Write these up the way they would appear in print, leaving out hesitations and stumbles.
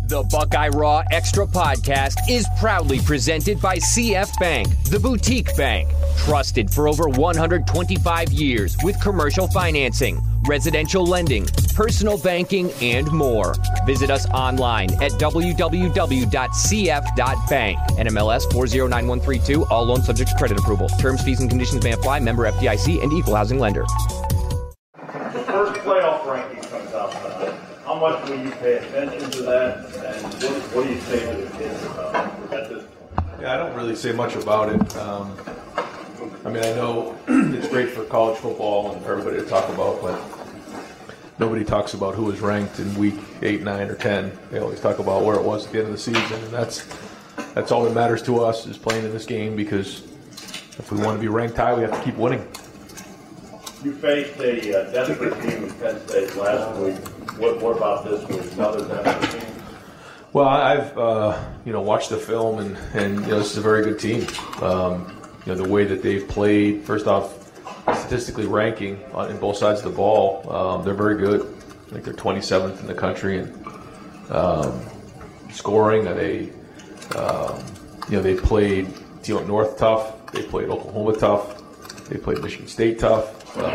The Buckeye Raw Extra Podcast is proudly presented by CF Bank, the boutique bank. Trusted for over 125 years with commercial financing, residential lending, personal banking, and more. Visit us online at www.cf.bank. NMLS 409132. All loans subject to credit approval. Terms, fees, and conditions may apply. Member FDIC and equal housing lender. The first playoff ranking comes out tonight. How much will you pay attention to that, and what do you say to the kids about it at this point? Yeah, I don't really say much about it. I know it's great for college football and for everybody to talk about, but nobody talks about who was ranked in week 8, 9, or 10. They always talk about where it was at the end of the season, and that's all that matters to us is playing in this game, because if we want to be ranked high, we have to keep winning. You faced a desperate team in Penn State last week. What about this week? Another desperate team? Well, I've watched the film, and this is a very good team. The way that they've played, first off, statistically ranking in both sides of the ball, they're very good. I think they're 27th in the country in scoring. They played North tough. They played Oklahoma tough. They played Michigan State tough.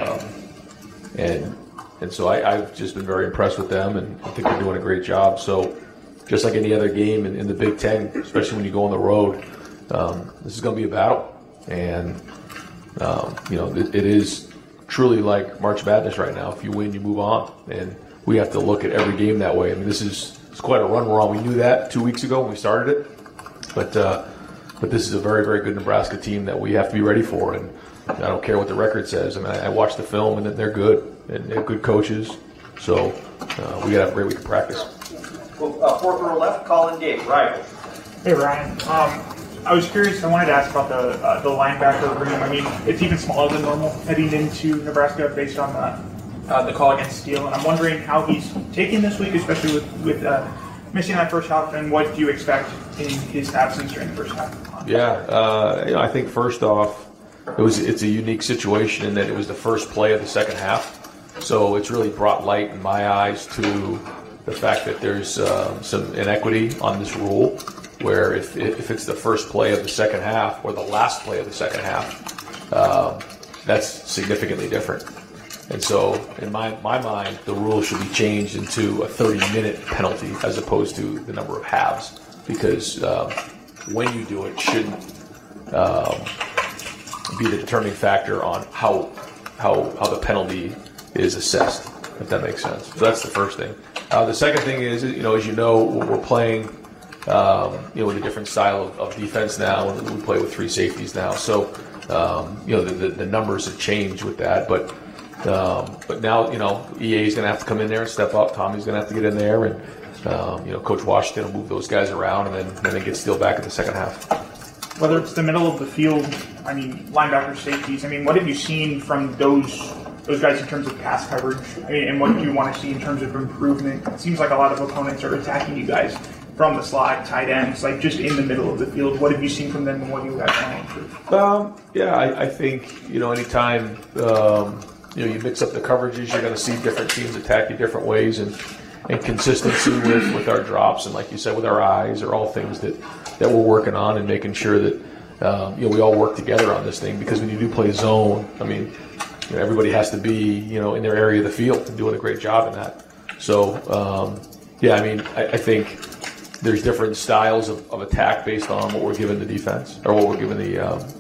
And so I've just been very impressed with them, and I think they're doing a great job. So just like any other game in the Big Ten, especially when you go on the road, this is going to be a battle. And, it is truly like March Madness right now. If you win, you move on. And we have to look at every game that way. I mean, it's quite a run we're on. We knew that 2 weeks ago when we started it. But this is a very, very good Nebraska team that we have to be ready for. And I don't care what the record says. I mean, I watched the film, and they're good. And they have good coaches. So we got to have a great week of practice. Well, fourth row left, Colin Gate, right. Hey, Ryan. I was curious. I wanted to ask about the linebacker room. I mean, it's even smaller than normal heading into Nebraska based on the call against Steele. And I'm wondering how he's taking this week, especially with missing that first half, and what do you expect in his absence during the first half? Yeah, I think first off, it's a unique situation in that it was the first play of the second half. So it's really brought light in my eyes to the fact that there's some inequity on this rule, where if it's the first play of the second half or the last play of the second half, that's significantly different. And so in my mind, the rule should be changed into a 30-minute penalty as opposed to the number of halves, because when you do it shouldn't be the determining factor on how the penalty is assessed, if that makes sense. So that's the first thing. The second thing is, as you know, we're playing, with a different style of defense now, and we play with 3 safeties now. So, the numbers have changed with that. But now, EA is going to have to come in there and step up. Tommy's going to have to get in there, and Coach Washington will move those guys around, and then they get Steele back in the second half. Whether it's the middle of the field, linebackers, safeties, what have you seen from those guys in terms of pass coverage? And what do you want to see in terms of improvement? It seems like a lot of opponents are attacking you guys from the slot, tight ends, just in the middle of the field. What have you seen from them, and what do you guys want to improve? I think, anytime, you mix up the coverages, you're going to see different teams attack you different ways, and consistency with our drops, and like you said, with our eyes, are all things that we're working on, and making sure that we all work together on this thing, because when you do play zone, everybody has to be in their area of the field and doing a great job in that. So I think there's different styles of attack based on what we're giving the defense, or what we're giving the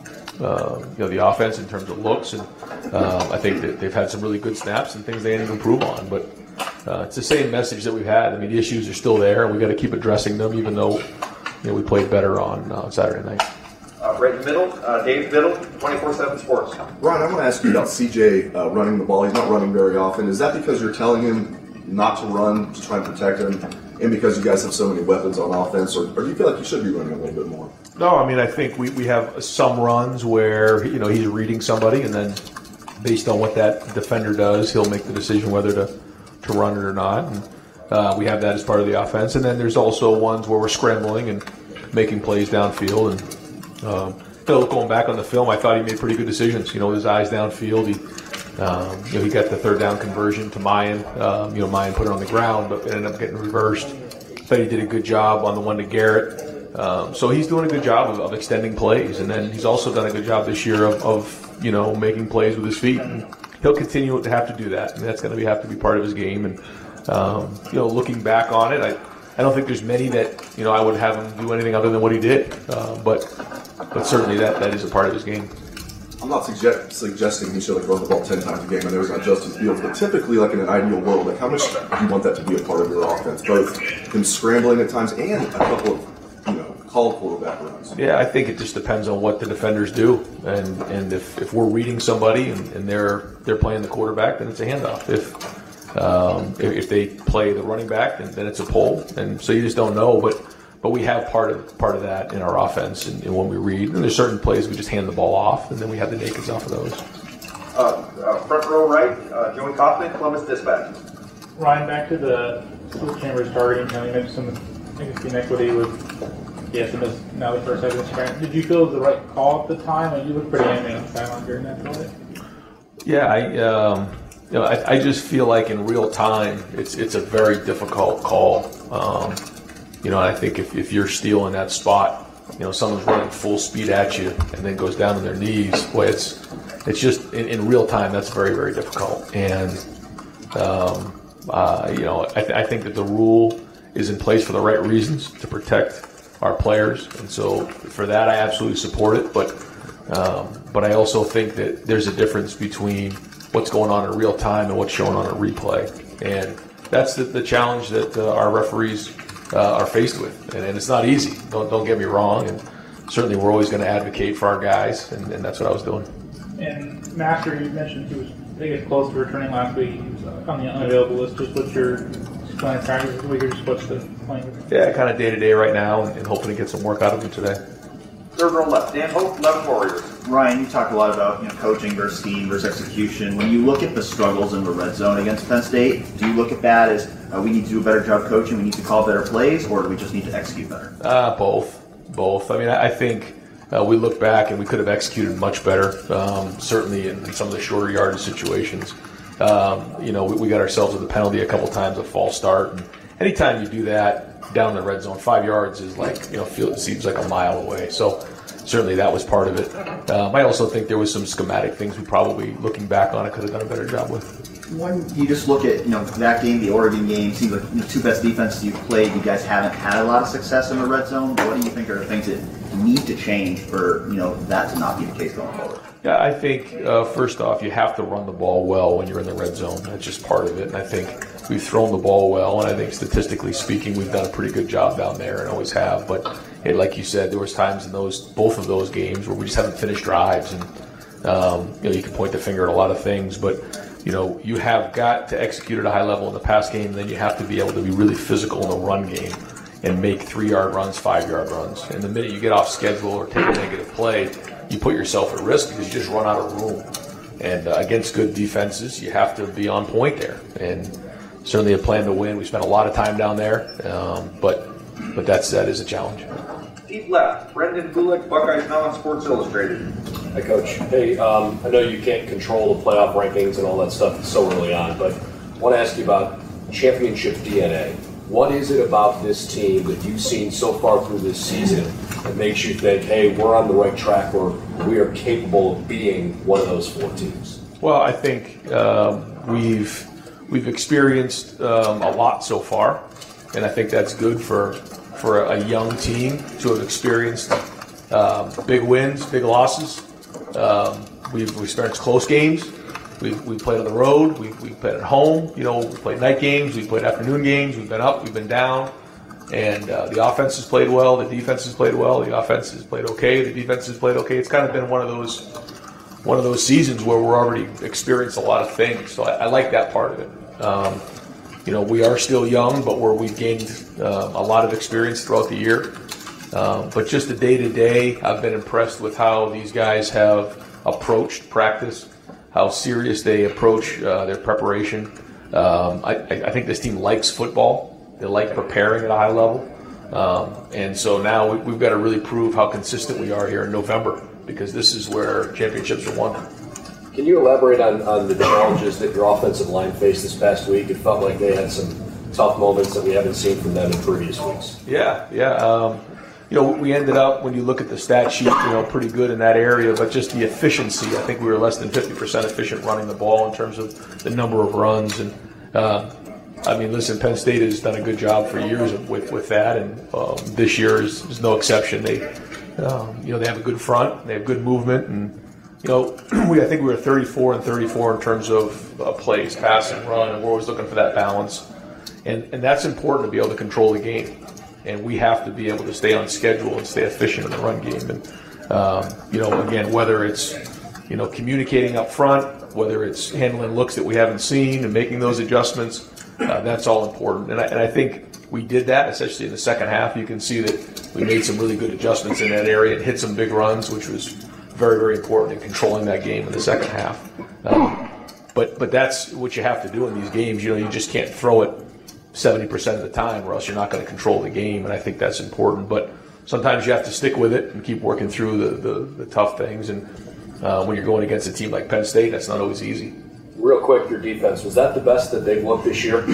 offense in terms of looks, and I think that they've had some really good snaps and things they need to improve on, but it's the same message that we've had. The issues are still there, and we got to keep addressing them, even though we played better on Saturday night. Right in the middle, Dave Biddle, 24/7 Sports. Ron, I want to ask you about CJ running the ball. He's not running very often. Is that because you're telling him not to run to try and protect him, and because you guys have so many weapons on offense, or do you feel like you should be running a little bit more? No, I think we have some runs where he's reading somebody, and then based on what that defender does, he'll make the decision whether to run it or not. And we have that as part of the offense. And then there's also ones where we're scrambling and making plays downfield. And going back on the film, I thought he made pretty good decisions. With his eyes downfield, he got the third down conversion to Mayan. Mayan put it on the ground, but it ended up getting reversed. thought he did a good job on the one to Garrett. So he's doing a good job of extending plays, and then he's also done a good job this year of making plays with his feet. And he'll continue to have to do that, and that's going to have to be part of his game. And looking back on it, I don't think there's many that I would have him do anything other than what he did. But certainly that is a part of his game. I'm not suggesting he should run the ball 10 times a game. I know he's not Justin Fields, but typically, like in an ideal world, like how much do you want that to be a part of your offense? Both him scrambling at times and a couple of called quarterback runs. Yeah, I think it just depends on what the defenders do, and if we're reading somebody and they're playing the quarterback, then it's a handoff. If they play the running back, then it's a pull, and so you just don't know. But we have part of that in our offense, and when we read, and there's certain plays we just hand the ball off, and then we have the nakeds off of those. Front row right, Joey Kaufman, Columbus Dispatch. Ryan, back to the Swift Chambers targeting. You mentioned some inequity with now the first evidence grant. Did you feel it was the right call at the time? Like, you looked pretty angry on the sideline during that play. Yeah, I just feel like in real time it's a very difficult call. And I think if you're stealing that spot, someone's running full speed at you and then goes down on their knees. Boy, it's just in real time that's very, very difficult. And I think that the rule is in place for the right reasons to protect our players, and so for that I absolutely support it. But I also think that there's a difference between what's going on in real time and what's shown on a replay, and that's the challenge that our referees are faced with, and it's not easy. Don't get me wrong, and certainly we're always going to advocate for our guys, and that's what I was doing. And Master, you mentioned he was, I think, close to returning last week. He was on the unavailable list. Just what's your plan of practice this week, or just what's the plan? Yeah, kind of day to day right now, and hoping to get some work out of him today. Third row left, Dan Hope, 11 Warriors. Ryan, you talked a lot about coaching versus scheme versus execution. When you look at the struggles in the red zone against Penn State, do you look at that as we need to do a better job coaching, we need to call better plays, or do we just need to execute better? Both. I mean, I think we look back and we could have executed much better, certainly in some of the shorter yardage situations. We got ourselves with a penalty a couple times, a false start. And anytime you do that down in the red zone, 5 yards is it seems like a mile away. So certainly that was part of it. I also think there was some schematic things we probably, looking back on it, could have done a better job with. When you just look at that game, the Oregon game, seems like the two best defenses you've played, you guys haven't had a lot of success in the red zone. What do you think are the things that need to change for that to not be the case going forward? Yeah, I think first off, you have to run the ball well when you're in the red zone. That's just part of it. And I think we've thrown the ball well, and I think statistically speaking, we've done a pretty good job down there and always have. But like you said, there was times in both of those games where we just haven't finished drives, and you can point the finger at a lot of things, but you have got to execute at a high level in the pass game, and then you have to be able to be really physical in the run game and make 3-yard runs, 5-yard runs. And the minute you get off schedule or take a negative play, you put yourself at risk because you just run out of room. And against good defenses, you have to be on point there. And certainly a plan to win. We spent a lot of time down there, but that is a challenge. Deep left, Brendan Gulick, Buckeyes Now on Sports Illustrated. Hi, Coach. Hey, I know you can't control the playoff rankings and all that stuff so early on, but I want to ask you about championship DNA. What is it about this team that you've seen so far through this season that makes you think, hey, we're on the right track, or we are capable of being one of those 4 teams? Well, I think we've experienced a lot so far, and I think that's good for a young team to have experienced big wins, big losses. We've experienced close games. We've played on the road. We've played at home. We played night games. We played afternoon games. We've been up. We've been down. And the offense has played well. The defense has played well. The offense has played okay. The defense has played okay. It's kind of been one of those seasons where we're already experienced a lot of things. So I like that part of it. We are still young, but we've gained a lot of experience throughout the year. But just the day-to-day, I've been impressed with how these guys have approached practice, how serious they approach their preparation. I think this team likes football. They like preparing at a high level. And so now we've got to really prove how consistent we are here in November, because this is where championships are won. Can you elaborate on the challenges that your offensive line faced this past week? It felt like they had some tough moments that we haven't seen from them in previous weeks? Yeah. We ended up, when you look at the stat sheet, pretty good in that area, but just the efficiency, I think we were less than 50% efficient running the ball in terms of the number of runs. And Penn State has done a good job for years with that, and this year is no exception. They have a good front, they have good movement, and I think we were 34 and 34 in terms of plays, pass and run, and we're always looking for that balance. And that's important to be able to control the game. And we have to be able to stay on schedule and stay efficient in the run game. And, again, whether it's, communicating up front, whether it's handling looks that we haven't seen and making those adjustments, that's all important. And I think we did that, especially in the second half. You can see that we made some really good adjustments in that area and hit some big runs, which was very, very important in controlling that game in the second half. But that's what you have to do in these games. You just can't throw it 70% of the time, or else you're not going to control the game, and I think that's important. But sometimes you have to stick with it and keep working through the tough things. And when you're going against a team like Penn State, that's not always easy. Real quick, your defense, was that the best that they've looked this year?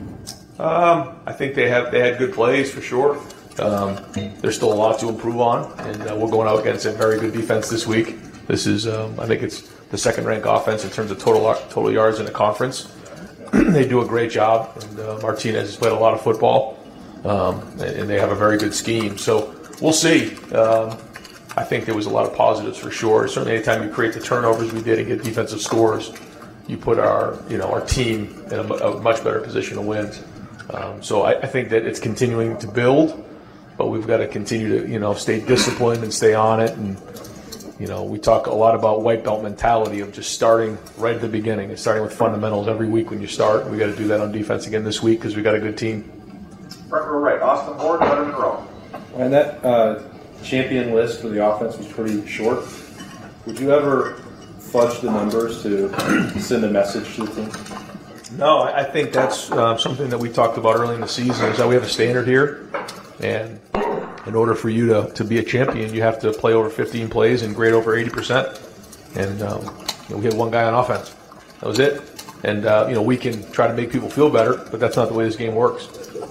I think they had good plays for sure. There's still a lot to improve on, and we're going out against a very good defense this week. This is, I think it's the second-ranked offense in terms of total yards in the conference. They do a great job, and Martinez has played a lot of football, and they have a very good scheme. So we'll see. I think there was a lot of positives for sure. Certainly, anytime you create the turnovers we did and get defensive scores, you put our team in a much better position to win. So I think that it's continuing to build, but we've got to continue to stay disciplined and stay on it. And we talk a lot about white belt mentality of just starting right at the beginning and starting with fundamentals every week when you start. We got to do that on defense again this week because we got a good team. Front row right, Austin Ward, Letterman Row. And that champion list for the offense was pretty short. Would you ever fudge the numbers to send a message to the team? No, I think that's something that we talked about early in the season is that we have a standard here. And in order for you to be a champion, you have to play over 15 plays and grade over 80%. And we had one guy on offense. That was it. And we can try to make people feel better, but that's not the way this game works.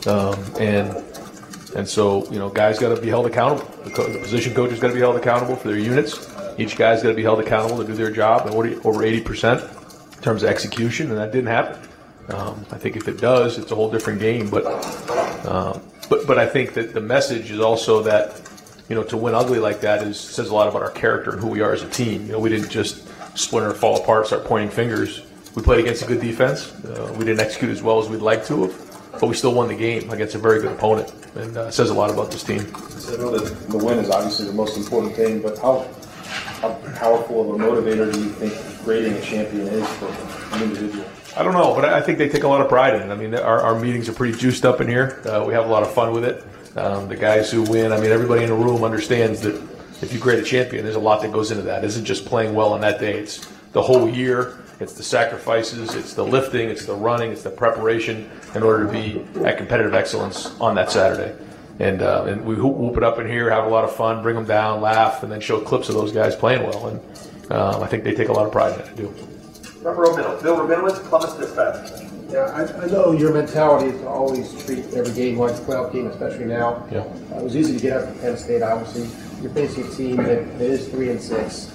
And so guys got to be held accountable. The position coaches got to be held accountable for their units. Each guy's got to be held accountable to do their job, and over 80% in terms of execution, and that didn't happen. I think if it does, it's a whole different game. But I think that the message is also that, to win ugly like that says a lot about our character and who we are as a team. We didn't just splinter, fall apart, start pointing fingers. We played against a good defense. We didn't execute as well as we'd like to have, but we still won the game against a very good opponent, and it says a lot about this team. So I know that the win is obviously the most important thing, but how powerful of a motivator do you think grading a champion is for an individual? I don't know, but I think they take a lot of pride in it. I mean, our meetings are pretty juiced up in here. We have a lot of fun with it. The guys who win, everybody in the room understands that if you grade a champion, there's a lot that goes into that. It isn't just playing well on that day. It's the whole year. It's the sacrifices. It's the lifting. It's the running. It's the preparation in order to be at competitive excellence on that Saturday. And we whoop it up in here, have a lot of fun, bring them down, laugh, and then show clips of those guys playing well. And I think they take a lot of pride in it. They do. Front row middle, Bill Rabinowitz, Columbus Dispatch. Yeah, I know your mentality is to always treat every game like a playoff game, especially now. Yeah. It was easy to get up to Penn State, obviously. You're facing a team that is 3-6.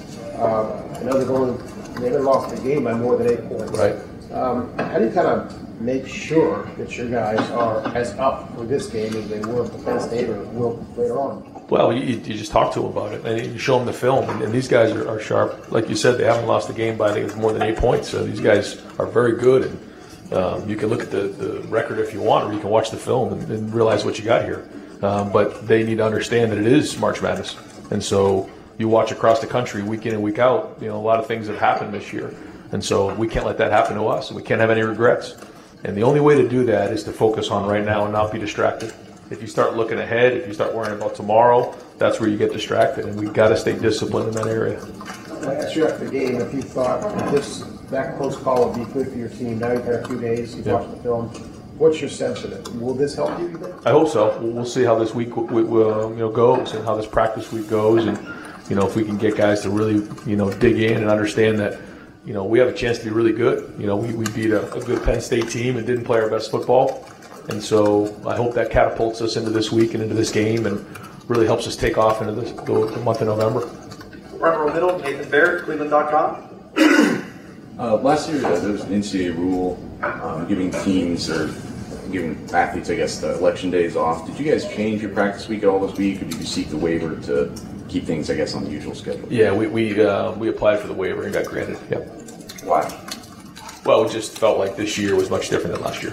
I know they haven't lost the game by more than 8 points. Right. How do you kind of make sure that your guys are as up for this game as they were for Penn State or will later on? Well, you just talk to them about it, and you show them the film, and these guys are sharp. Like you said, they haven't lost the game by, I think, it's more than 8 points. So these guys are very good, and you can look at the record if you want, or you can watch the film and realize what you got here. But they need to understand that it is March Madness, and so you watch across the country week in and week out. A lot of things have happened this year, and so we can't let that happen to us, and we can't have any regrets. And the only way to do that is to focus on right now and not be distracted. If you start looking ahead, if you start worrying about tomorrow, that's where you get distracted, and we've got to stay disciplined in that area. I asked you after the game if you thought that close call would be good for your team. Now you've had a few days, you've watched the film. What's your sense of it? Will this help you think? I hope so. We'll see how this week goes and how this practice week goes, and if we can get guys to really dig in and understand that we have a chance to be really good. We beat a good Penn State team and didn't play our best football. And so I hope that catapults us into this week and into this game and really helps us take off into the month of November. Front row middle, Nathan Baird, Cleveland.com. Last year, there was an NCAA rule giving teams or giving athletes, I guess, the election days off. Did you guys change your practice week at all this week, or did you seek the waiver to keep things, I guess, on the usual schedule? Yeah, we applied for the waiver and got granted. Yep. Why? Well, we just felt like this year was much different than last year.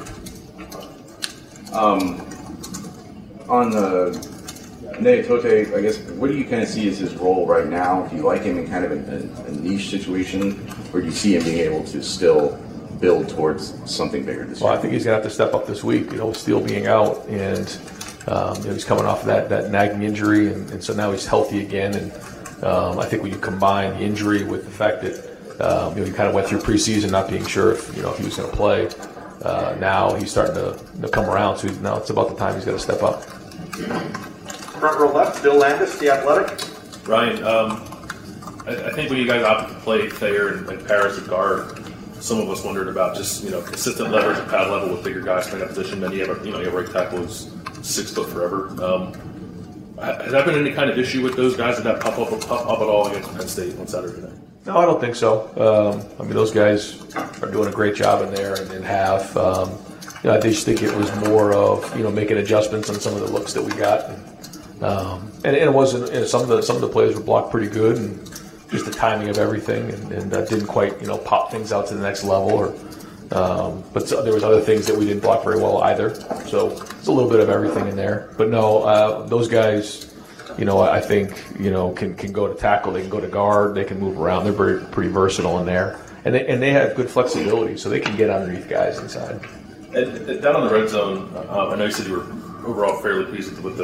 On the Neatote, I guess, what do you kind of see as his role right now? Do you like him in kind of a niche situation, or do you see him being able to still build towards something bigger this year? Well, I think he's going to have to step up this week, Steele being out, and he's coming off of that nagging injury, and so now he's healthy again. And I think when you combine the injury with the fact that he kind of went through preseason not being sure if he was going to play, now he's starting to come around. So now it's about the time he's got to step up. Front row left, Bill Landis, The Athletic. Ryan, I think when you guys opted to play Thayer and Paris at guard, some of us wondered about just consistent leverage at pad level with bigger guys playing that position. Then you have a right tackle who's 6 foot forever. Has that been any kind of issue with those guys? Did that pop up at all against Penn State on Saturday night? No, I don't think so. Those guys are doing a great job in there and have. I just think it was more of making adjustments on some of the looks that we got, and it wasn't. Some of the plays were blocked pretty good, and just the timing of everything, and didn't quite pop things out to the next level. But there was other things that we didn't block very well either. So it's a little bit of everything in there. But no, those guys, I think can go to tackle, they can go to guard, they can move around. They're pretty versatile in there, and they have good flexibility, so they can get underneath guys inside. And down on the red zone, I know you said you were overall fairly pleased with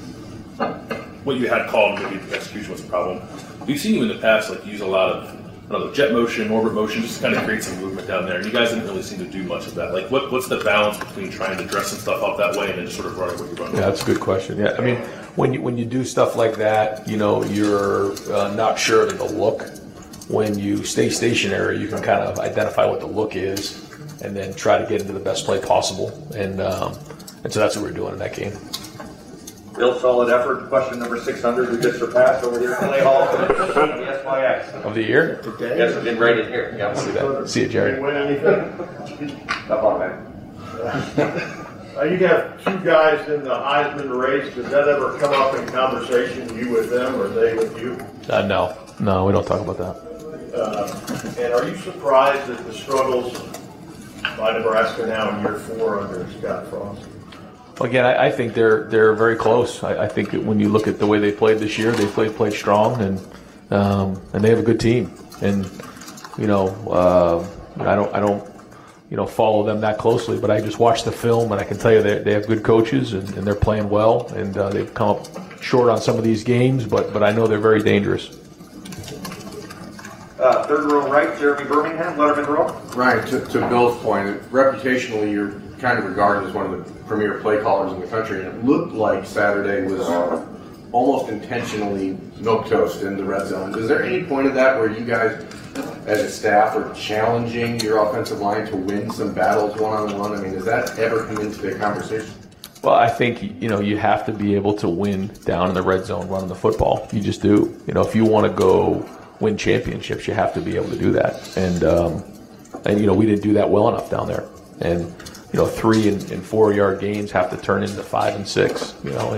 what you had called. Maybe the execution was a problem. We've seen you in the past use a lot of jet motion, orbit motion, just to kind of create some movement down there. And you guys didn't really seem to do much of that. What's the balance between trying to dress some stuff up that way and then just sort of running what you're running? Yeah, that's a good question. Yeah, when you do stuff like that, you're not sure of the look. When you stay stationary, you can kind of identify what the look is, and then try to get into the best play possible. And so that's what we're doing in that game. Real solid effort. Question number 600 we just surpassed over here. Clay Hall from the SYX. Of the year? Yes, it's been rated here. Yeah, see that. See it, Jerry. Did you win anything? Up on that. You have two guys in the Heisman race. Does that ever come up in conversation, you with them or they with you? No, we don't talk about that. And are you surprised at the struggles by Nebraska now in year 4 under Scott Frost? Again, I think they're very close. I think that when you look at the way they played this year, they played strong, and they have a good team. And I don't follow them that closely, but I just watch the film, and I can tell you they have good coaches, and they're playing well, and they've come up short on some of these games, but I know they're very dangerous. Third row right, Jeremy Birmingham, Letterman row. Right, to Bill's point, reputationally you're kind of regarded as one of the premier play callers in the country, and it looked like Saturday was almost intentionally milquetoast in the red zone. Is there any point of that where you guys as a staff are challenging your offensive line to win some battles one-on-one? Does that ever come into the conversation? Well, I think, you have to be able to win down in the red zone running the football. You just do. If you want to go win championships, you have to be able to do that. And we didn't do that well enough down there. And 3 and 4 yard gains have to turn into 5 and 6.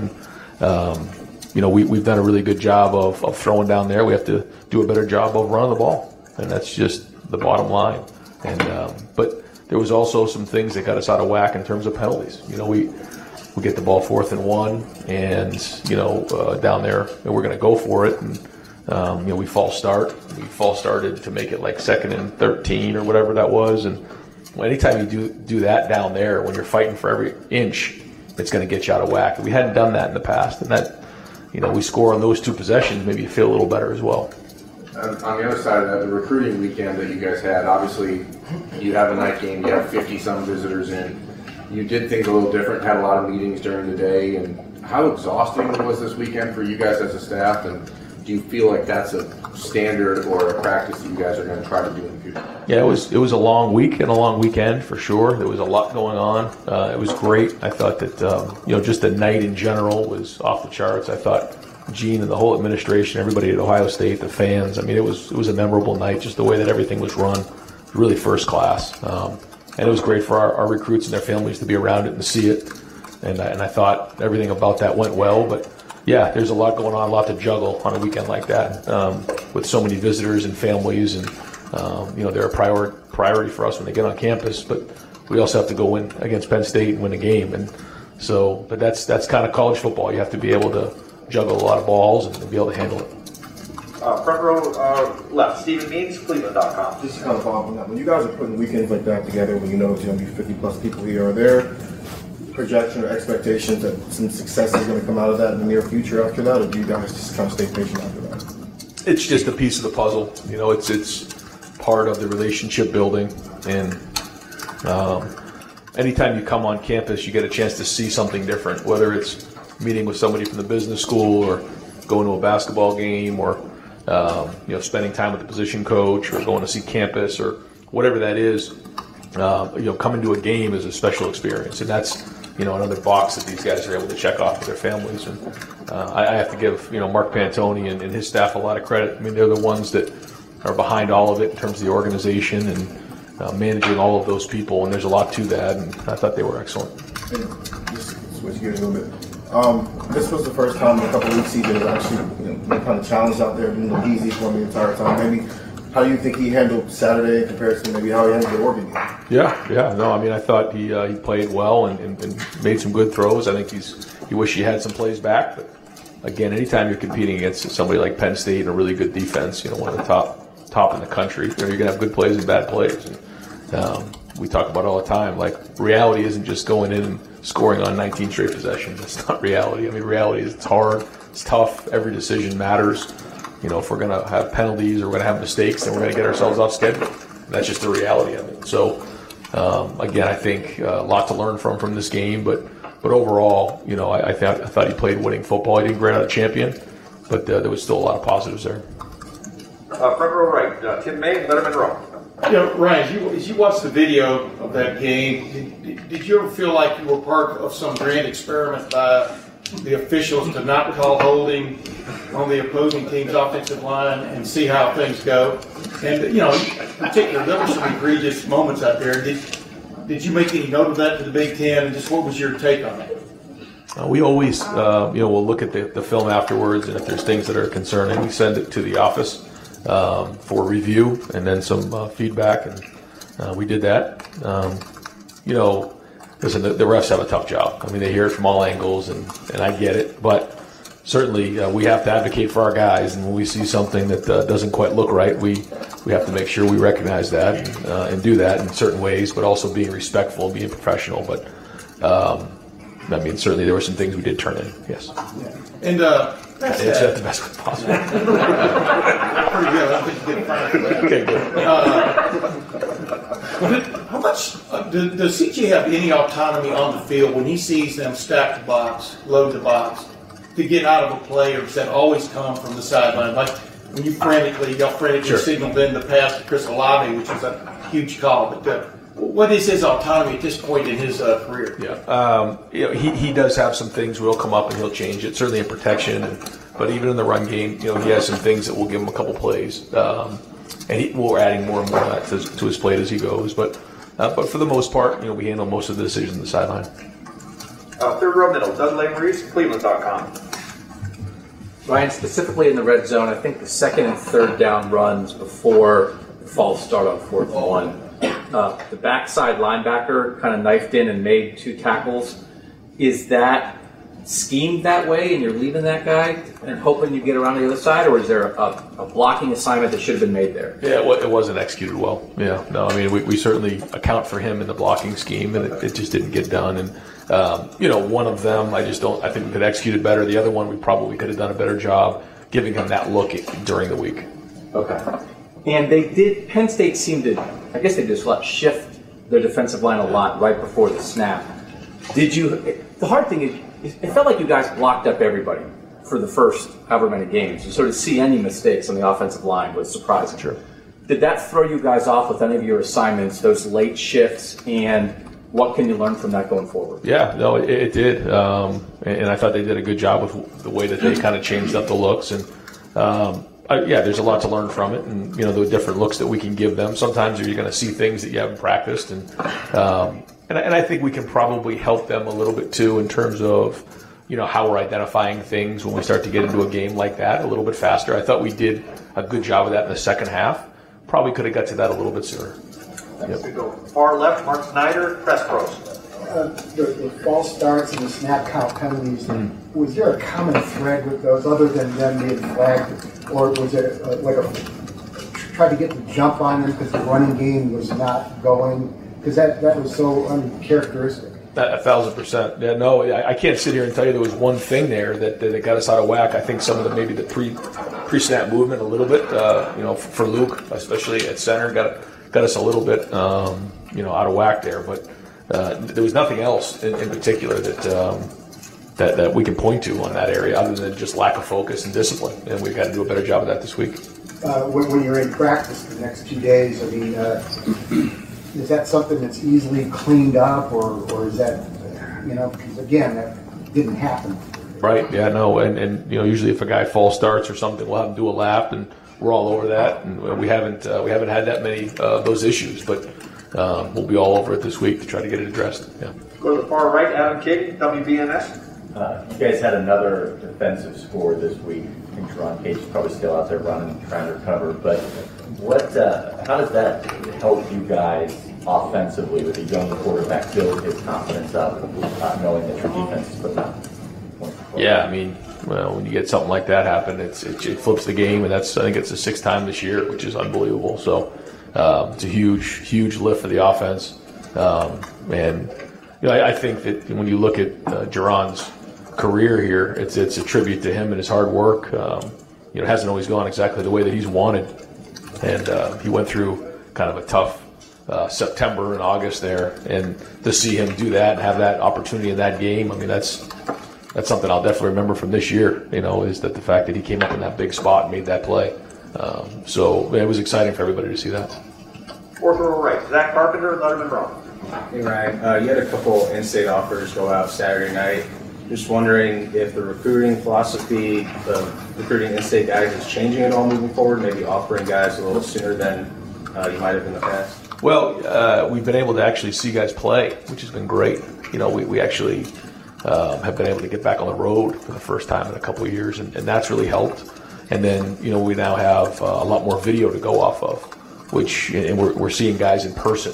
We've done a really good job of throwing down there. We have to do a better job of running the ball, and that's just the bottom line. And but there was also some things that got us out of whack in terms of penalties. We get the ball 4th and 1, and down there, and we're going to go for it, and we false start. We false started to make it like 2nd and 13 or whatever that was, and anytime you do that down there, when you're fighting for every inch, it's going to get you out of whack. We hadn't done that in the past, and that, we score on those 2 possessions, maybe you feel a little better as well. On the other side of that, the recruiting weekend that you guys had, obviously you have a night game, you have 50-some visitors in. You did things a little different, had a lot of meetings during the day, and how exhausting was this weekend for you guys as a staff? And do do you feel like that's a standard or a practice that you guys are going to try to do in the future? Yeah, it was a long week and a long weekend for sure. There was a lot going on. It was great. I thought that just the night in general was off the charts. I thought Gene and the whole administration, everybody at Ohio State, the fans. I mean, it was a memorable night. Just the way that everything was run, really first class. And it was great for our recruits and their families to be around it and to see it. And I thought everything about that went well. But yeah, there's a lot going on, a lot to juggle on a weekend like that with so many visitors and families. And they're a priority for us when they get on campus. But we also have to go win against Penn State and win a game. And so, but that's kind of college football. You have to be able to juggle a lot of balls and be able to handle it. Front row left, Stephen Means, Cleveland.com. Just to kind of follow up on that, when you guys are putting weekends like that together, when you know there's going to be 50 plus people here, are there projection or expectations that some success is going to come out of that in the near future after that, or do you guys just kind of stay patient after that? It's just a piece of the puzzle. It's part of the relationship building, and anytime you come on campus, you get a chance to see something different, whether it's meeting with somebody from the business school or going to a basketball game or spending time with the position coach or going to see campus or whatever that is. Coming to a game is a special experience, and that's another box that these guys are able to check off with their families. And I have to give Mark Pantoni and his staff a lot of credit. I mean, they're the ones that are behind all of it in terms of the organization and managing all of those people, and there's a lot to that, and I thought they were excellent. And just switch gears a little bit. This was the first time in a couple of weeks CJ was actually been kind of challenged out there, didn't look easy for him the entire time. Maybe how do you think he handled Saturday in comparison to maybe how he handled the Oregon game? Yeah. No, I mean, I thought he played well and made some good throws. I think he wished he had some plays back. But again, anytime you're competing against somebody like Penn State and a really good defense, one of the top in the country, you're going to have good plays and bad plays. And, we talk about it all the time. Like, reality isn't just going in and scoring on 19 straight possessions. That's not reality. I mean, reality is it's hard, it's tough. Every decision matters. If we're going to have penalties or we're going to have mistakes, then we're going to get ourselves off schedule. And that's just the reality of it. So, again, I think a lot to learn from this game. But overall, I thought he played winning football. He didn't grade out a champion, but there was still a lot of positives there. Front row right, Tim May, Letterman Row. Ryan, as you watched the video of that game, did you ever feel like you were part of some grand experiment by the officials to not call holding on the opposing team's offensive line and see how things go? And, in particular, there were some egregious moments out there. Did you make any note of that to the Big Ten, and just what was your take on it? We always, we'll look at the film afterwards, and if there's things that are concerning, we send it to the office for review and then some feedback, and we did that. Listen, the refs have a tough job. I mean, they hear it from all angles, and I get it, but certainly we have to advocate for our guys, and when we see something that doesn't quite look right, we have to make sure we recognize that and do that in certain ways, but also being respectful and being professional. But I mean, certainly there were some things we did turn in, yes. Yeah. And that's the best way possible. Pretty good. I think you did fine for that. Okay, good. How much does CJ have any autonomy on the field when he sees them stack the box, load the box, to get out of a play, or does that always come from the sideline? Like when y'all frantically Sure. signaled in the pass to Chris Olave, which was a huge call, but what is his autonomy at this point in his career? Yeah, he does have some things where he'll come up and he'll change it, certainly in protection, but even in the run game, he has some things that will give him a couple plays, and we're adding more and more of that to his plate as he goes. But for the most part, we handle most of the decisions on the sideline. Third row middle, Doug Maurice, Cleveland.com. Ryan, specifically in the red zone, I think the second and third down runs before the false start on 4th and 1. The backside linebacker kind of knifed in and made 2 tackles. Is that schemed that way and you're leaving that guy and hoping you get around the other side, or is there a blocking assignment that should have been made there? Yeah, it wasn't executed well. Yeah, no, I mean, we certainly account for him in the blocking scheme, and it just didn't get done. And, one of them, I think we could execute it better. The other one, we probably could have done a better job giving him that look during the week. Okay. And Penn State seemed to, I guess they just shift their defensive line a lot right before the snap. The hard thing is, it felt like you guys blocked up everybody for the first however many games. To sort of see any mistakes on the offensive line was surprising. Sure. Did that throw you guys off with any of your assignments, those late shifts, and what can you learn from that going forward? Yeah, no, it did. And I thought they did a good job with the way that they kind of changed up the looks. And there's a lot to learn from it, and the different looks that we can give them. Sometimes you're going to see things that you haven't practiced, and I think we can probably help them a little bit too in terms of how we're identifying things when we start to get into a game like that a little bit faster. I thought we did a good job of that in the second half. Probably could have got to that a little bit sooner. Yep. We go far left, Mark Snyder, Press Pros. The false starts and the snap count penalties, was there a common thread with those other than them being flagged? Or was it try to get the jump on them because the running game was not going? Because that was so uncharacteristic. 1,000%. Yeah, no, I can't sit here and tell you there was one thing there that got us out of whack. I think some of maybe the pre-snap movement a little bit, for Luke, especially at center, got us a little bit, out of whack there. But there was nothing else in particular that we can point to on that area other than just lack of focus and discipline. And we've got to do a better job of that this week. When you're in practice the next 2 days, I mean, is that something that's easily cleaned up, or is that, because again, that didn't happen. Right, yeah, no, and usually if a guy false starts or something, we'll have him do a lap, and we're all over that, and we haven't had that many of those issues, but we'll be all over it this week to try to get it addressed. Yeah. Go to the far right, Adam King, WBNS. You guys had another defensive score this week. I think Jerron Cage is probably still out there running, trying to recover. But how does that help you guys offensively with a young quarterback build his confidence up, knowing that your defense is putting up points? Yeah, I mean, well, when you get something like that happen, it flips the game, and I think it's the 6th time this year, which is unbelievable. So it's a huge lift for the offense, and I think that when you look at Jerron's career here, it's a tribute to him and his hard work. It hasn't always gone exactly the way that he's wanted, and he went through kind of a tough September and August there, and to see him do that and have that opportunity in that game, I mean, that's something I'll definitely remember from this year. Is that the fact that he came up in that big spot and made that play. So it was exciting for everybody to see that. Fourth row right, Zach Carpenter, Letterman Row. Hey Ryan, you had a couple in-state offers go out Saturday night. Just wondering if the recruiting philosophy of recruiting in-state guys is changing at all moving forward, maybe offering guys a little sooner than you might have in the past? Well, we've been able to actually see guys play, which has been great. We actually have been able to get back on the road for the first time in a couple of years, and that's really helped. And then, we now have a lot more video to go off of, and we're seeing guys in person.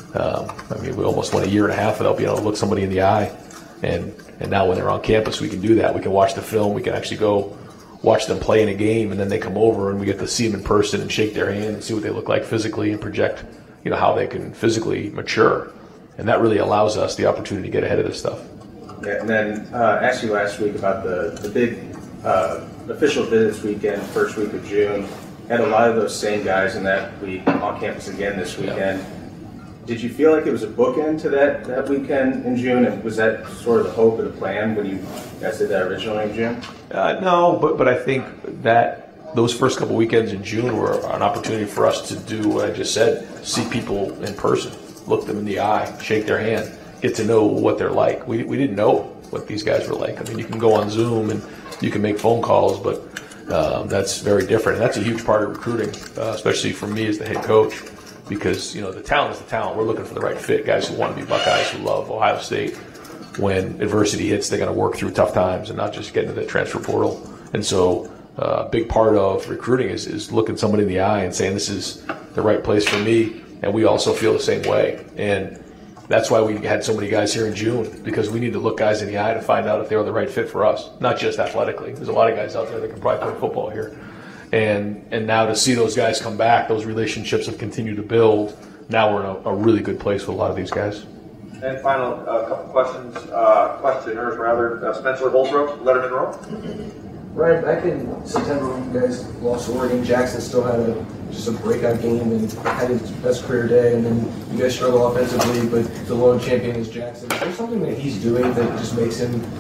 We almost went a year and a half without being able to look somebody in the eye. And now when they're on campus, we can do that. We can watch the film. We can actually go watch them play in a game, and then they come over and we get to see them in person and shake their hand and see what they look like physically and project, how they can physically mature. And that really allows us the opportunity to get ahead of this stuff. Yeah, and then asked you last week about the big official visits weekend, first week of June. Had a lot of those same guys in that week on campus again this weekend. Yeah. Did you feel like it was a bookend to that weekend in June? And was that sort of the hope of the plan when you guys did that originally in June? No, but I think that those first couple weekends in June were an opportunity for us to do what I just said, see people in person, look them in the eye, shake their hand, get to know what they're like. We didn't know what these guys were like. I mean, you can go on Zoom and you can make phone calls, but that's very different. And that's a huge part of recruiting, especially for me as the head coach. Because, the talent is the talent. We're looking for the right fit, guys who want to be Buckeyes, who love Ohio State. When adversity hits, they're going to work through tough times and not just get into the transfer portal. And so a big part of recruiting is looking somebody in the eye and saying, this is the right place for me. And we also feel the same way. And that's why we had so many guys here in June, because we need to look guys in the eye to find out if they were the right fit for us, not just athletically. There's a lot of guys out there that can probably play football here. And now to see those guys come back, those relationships have continued to build. Now we're in a really good place with a lot of these guys. And final couple questions, questioners rather. Spencer Holbrook, Letterman Row. Ryan, back in September when you guys lost to Oregon, Jackson still had just a breakout game and had his best career day, and then you guys struggle offensively, but the lone champion is Jackson. Is there something that he's doing that just makes him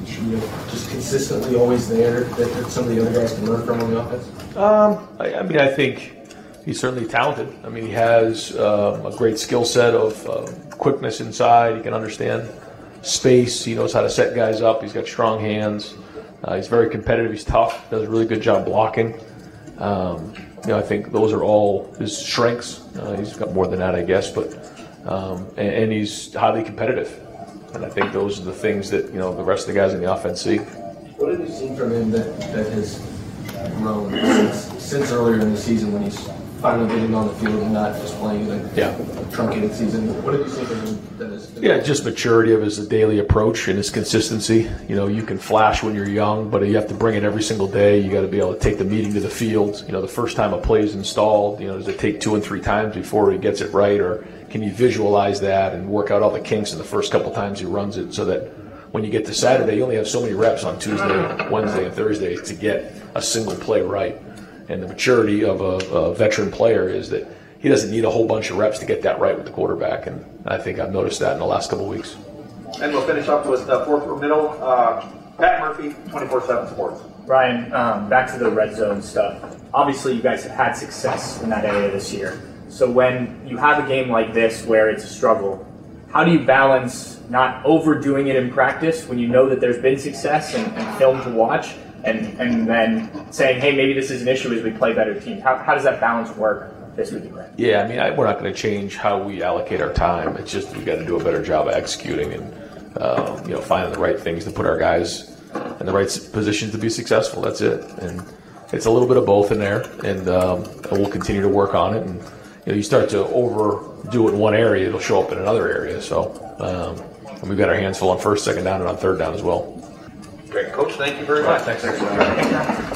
just consistently always there that some of the other guys can learn from on the offense? I mean, I think he's certainly talented. I mean, he has a great skill set of quickness inside. He can understand space. He knows how to set guys up. He's got strong hands. He's very competitive. He's tough. Does a really good job blocking. I think those are all his strengths. He's got more than that, I guess, but and he's highly competitive. And I think those are the things that the rest of the guys in the offense see. What have you seen from him that has grown since earlier in the season when he's finally getting on the field and not just playing a truncated season? What have you seen from him that has been just maturity of his daily approach and his consistency. You can flash when you're young, but you have to bring it every single day. You got to be able to take the meeting to the field. The first time a play is installed, does it take 2 and 3 times before he gets it right, or can you visualize that and work out all the kinks in the first couple times he runs it, so that when you get to Saturday, you only have so many reps on Tuesday, Wednesday, and Thursday to get a single play right. And the maturity of a veteran player is that he doesn't need a whole bunch of reps to get that right with the quarterback. And I think I've noticed that in the last couple of weeks. And we'll finish up with fourth row middle. Pat Murphy, 24/7 Sports. Ryan, back to the red zone stuff. Obviously, you guys have had success in that area this year. So when you have a game like this where it's a struggle, how do you balance not overdoing it in practice when you know that there's been success and film to watch, and then saying, hey, maybe this is an issue as we play better teams? How does that balance work this week? Yeah, I mean, we're not going to change how we allocate our time. It's just we got to do a better job of executing and finding the right things to put our guys in the right positions to be successful. That's it. And it's a little bit of both in there, and we'll continue to work on it. And you start to overdo it in one area, it'll show up in another area. So and we've got our hands full on first, second down, and on third down as well. Great, Coach. Thank you very much. Thanks.